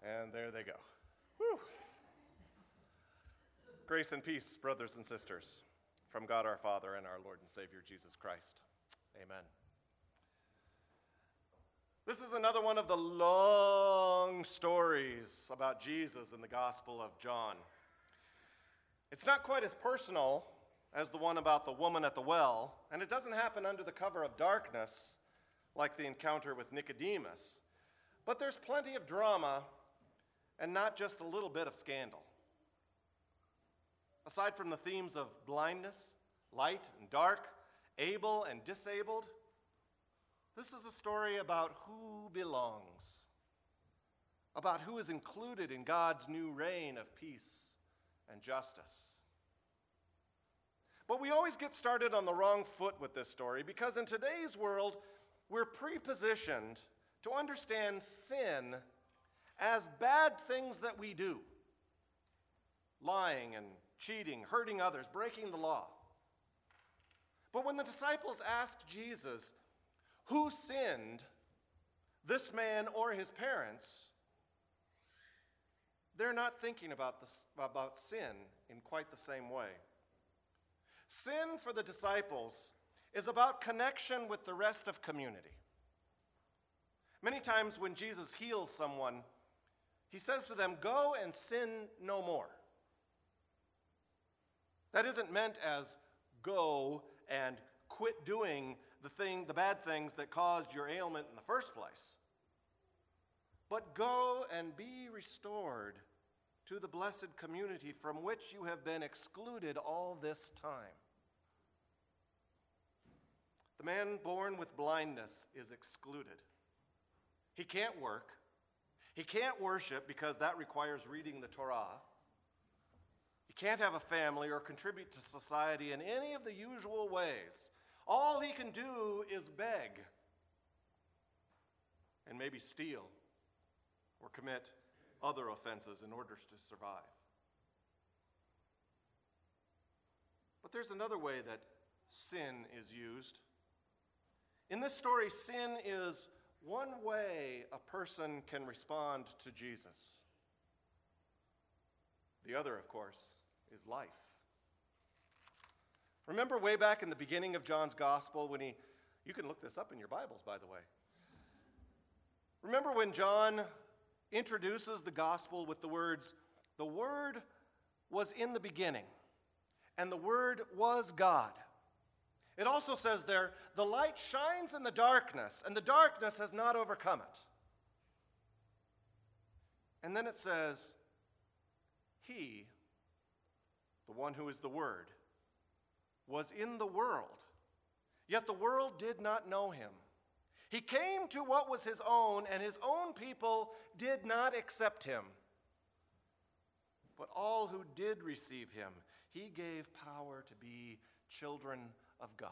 And there they go. Whew. Grace and peace, brothers and sisters, from God our Father and our Lord and Savior Jesus Christ. Amen. This is another one of the long stories about Jesus in the Gospel of John. It's not quite as personal as the one about the woman at the well, and it doesn't happen under the cover of darkness like the encounter with Nicodemus. But there's plenty of drama and not just a little bit of scandal. Aside from the themes of blindness, light and dark, able and disabled, this is a story about who belongs, about who is included in God's new reign of peace and justice. But we always get started on the wrong foot with this story because in today's world, we're prepositioned to understand sin as bad things that we do. Lying and cheating, hurting others, breaking the law. But when the disciples asked Jesus, who sinned, this man or his parents, they're not thinking about sin in quite the same way. Sin for the disciples is about connection with the rest of community. Many times when Jesus heals someone, he says to them, go and sin no more. That isn't meant as go and quit doing the bad things that caused your ailment in the first place. But go and be restored to the blessed community from which you have been excluded all this time. The man born with blindness is excluded. He can't work. He can't worship because that requires reading the Torah. He can't have a family or contribute to society in any of the usual ways. All he can do is beg and maybe steal or commit other offenses in order to survive. But there's another way that sin is used. In this story, sin is one way a person can respond to Jesus. The other, of course, is life. Remember way back in the beginning of John's gospel when you can look this up in your Bibles, by the way. Remember when John introduces the gospel with the words, the Word was in the beginning, and the Word was God. It also says there, the light shines in the darkness, and the darkness has not overcome it. And then it says, He, the one who is the Word, was in the world, yet the world did not know him. He came to what was his own, and his own people did not accept him. But all who did receive him, he gave power to be children of God.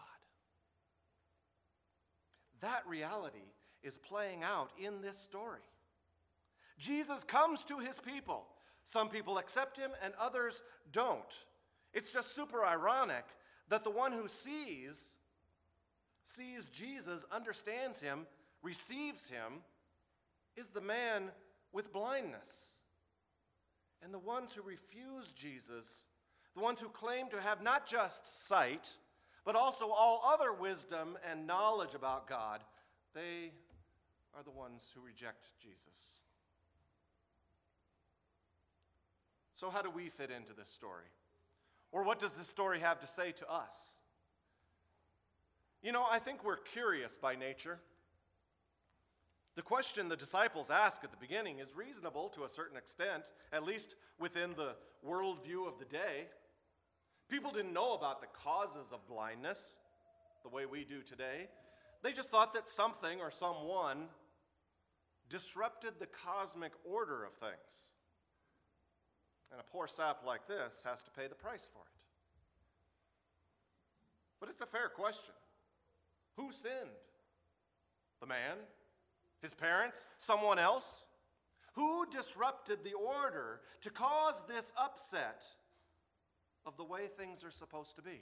That reality is playing out in this story. Jesus comes to his people. Some people accept him and others don't. It's just super ironic that the one who sees Jesus, understands him, receives him, is the man with blindness. And the ones who refuse Jesus, the ones who claim to have not just sight, but also all other wisdom and knowledge about God, they are the ones who reject Jesus. So how do we fit into this story? Or what does this story have to say to us? You know, I think we're curious by nature. The question the disciples ask at the beginning is reasonable to a certain extent, at least within the worldview of the day. People didn't know about the causes of blindness the way we do today. They just thought that something or someone disrupted the cosmic order of things. And a poor sap like this has to pay the price for it. But it's a fair question. Who sinned? The man? His parents? Someone else? Who disrupted the order to cause this upset of the way things are supposed to be?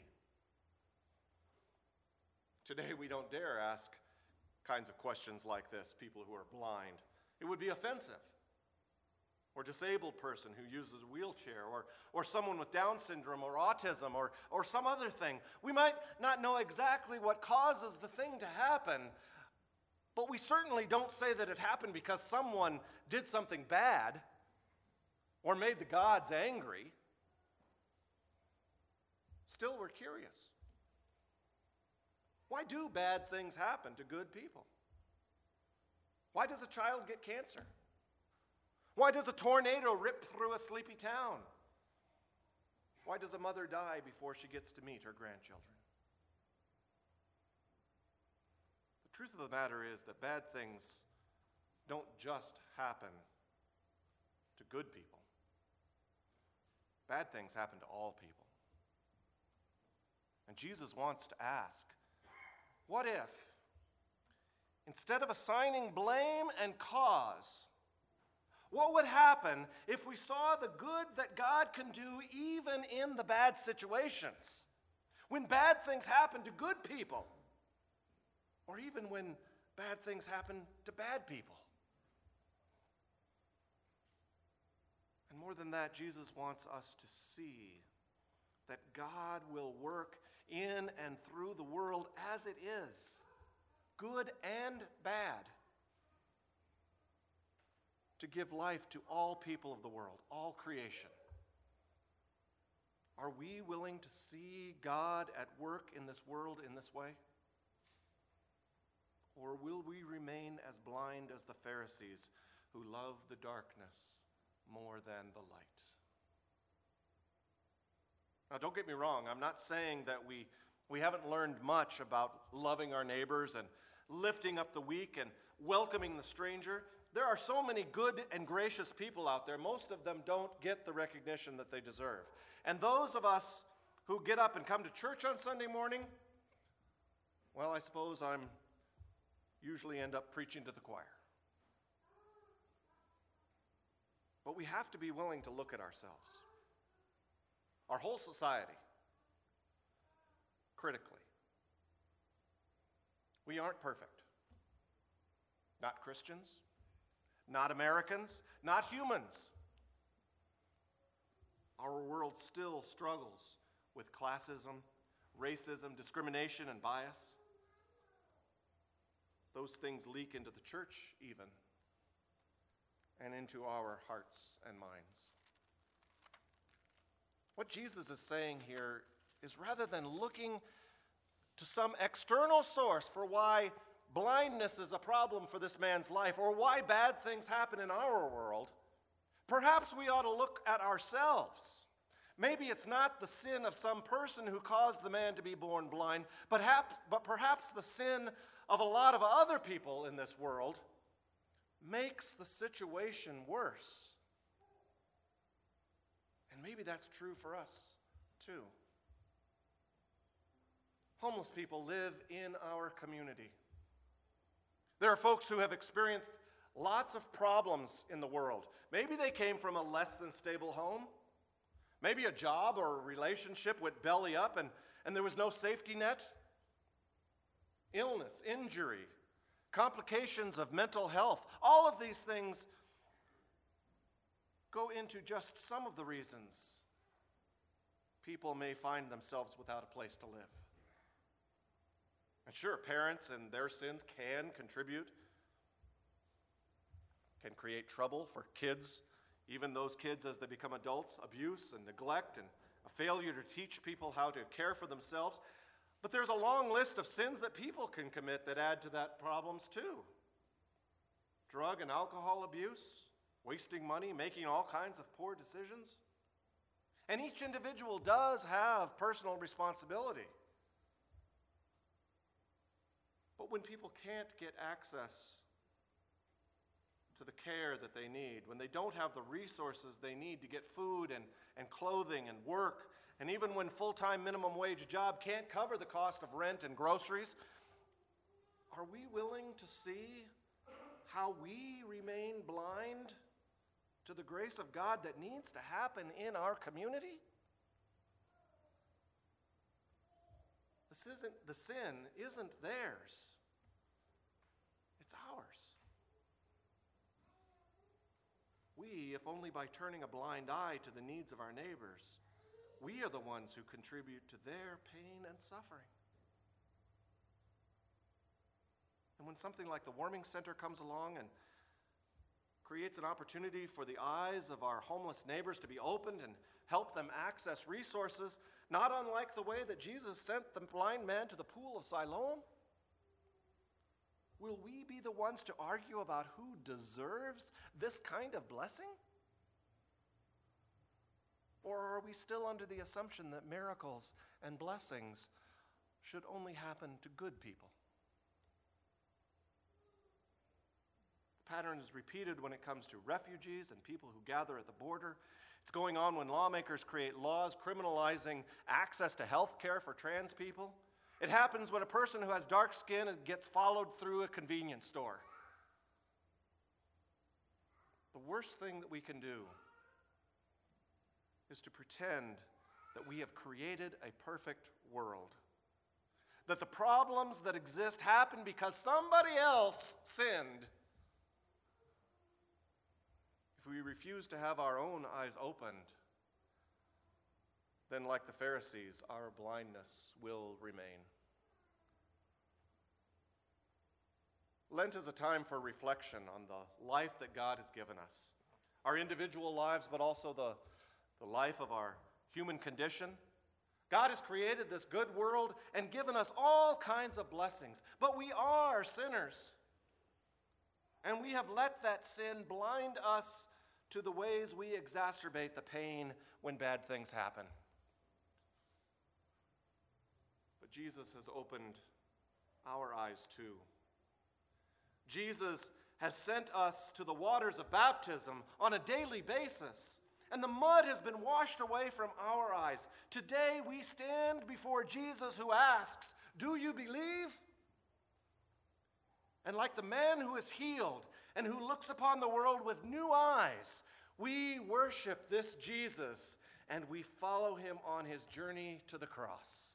Today we don't dare ask kinds of questions like this, people who are blind. It would be offensive. or disabled person who uses a wheelchair, or someone with Down syndrome or autism or some other thing. We might not know exactly what causes the thing to happen, but we certainly don't say that it happened because someone did something bad or made the gods angry. Still, we're curious. Why do bad things happen to good people? Why does a child get cancer? Why does a tornado rip through a sleepy town? Why does a mother die before she gets to meet her grandchildren? The truth of the matter is that bad things don't just happen to good people. Bad things happen to all people. And Jesus wants to ask, what if, instead of assigning blame and cause, what would happen if we saw the good that God can do even in the bad situations? When bad things happen to good people, or even when bad things happen to bad people. And more than that, Jesus wants us to see that God will work in and through the world as it is, good and bad, to give life to all people of the world, all creation. Are we willing to see God at work in this world in this way? Or will we remain as blind as the Pharisees who love the darkness more than the light? Now, don't get me wrong. I'm not saying that we haven't learned much about loving our neighbors and lifting up the weak and welcoming the stranger. There are so many good and gracious people out there. Most of them don't get the recognition that they deserve. And those of us who get up and come to church on Sunday morning, well, I suppose I'm usually end up preaching to the choir. But we have to be willing to look at ourselves, our whole society, critically. We aren't perfect. Not Christians, not Americans, not humans. Our world still struggles with classism, racism, discrimination, and bias. Those things leak into the church even, and into our hearts and minds. What Jesus is saying here is, rather than looking to some external source for why blindness is a problem for this man's life, or why bad things happen in our world, perhaps we ought to look at ourselves. Maybe it's not the sin of some person who caused the man to be born blind, but perhaps the sin of a lot of other people in this world makes the situation worse. And maybe that's true for us too. Homeless people live in our community. There are folks who have experienced lots of problems in the world. Maybe they came from a less than stable home. Maybe a job or a relationship went belly up and there was no safety net. Illness, injury, complications of mental health, all of these things go into just some of the reasons people may find themselves without a place to live. And sure, parents and their sins can contribute, can create trouble for kids, even those kids as they become adults, abuse and neglect and a failure to teach people how to care for themselves. But there's a long list of sins that people can commit that add to that problems too. Drug and alcohol abuse, wasting money, making all kinds of poor decisions. And each individual does have personal responsibility. But when people can't get access to the care that they need, when they don't have the resources they need to get food and clothing and work, and even when full-time minimum wage job can't cover the cost of rent and groceries, are we willing to see how we remain blind to the grace of God that needs to happen in our community? The sin isn't theirs. It's ours. we, if only by turning a blind eye to the needs of our neighbors, we are the ones who contribute to their pain and suffering. And when something like the warming center comes along and creates an opportunity for the eyes of our homeless neighbors to be opened and help them access resources, not unlike the way that Jesus sent the blind man to the pool of Siloam, will we be the ones to argue about who deserves this kind of blessing? Or are we still under the assumption that miracles and blessings should only happen to good people? The pattern is repeated when it comes to refugees and people who gather at the border. It's going on when lawmakers create laws criminalizing access to health care for trans people. It happens when a person who has dark skin gets followed through a convenience store. The worst thing that we can do is to pretend that we have created a perfect world, that the problems that exist happen because somebody else sinned. If we refuse to have our own eyes opened, then like the Pharisees, our blindness will remain. Lent is a time for reflection on the life that God has given us, our individual lives, but also the life of our human condition. God has created this good world and given us all kinds of blessings, but we are sinners. And we have let that sin blind us to the ways we exacerbate the pain when bad things happen. But Jesus has opened our eyes too. Jesus has sent us to the waters of baptism on a daily basis, and the mud has been washed away from our eyes. Today we stand before Jesus who asks, "Do you believe?" And like the man who is healed and who looks upon the world with new eyes, we worship this Jesus and we follow him on his journey to the cross.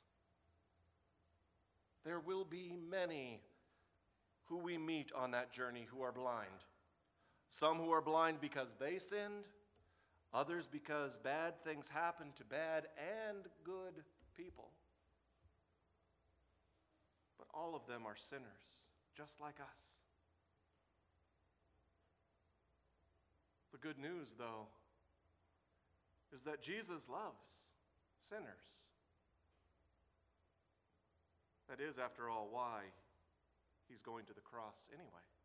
There will be many who we meet on that journey who are blind. Some who are blind because they sinned, others because bad things happen to bad and good people. But all of them are sinners, just like us. The good news, though, is that Jesus loves sinners. That is, after all, why he's going to the cross anyway.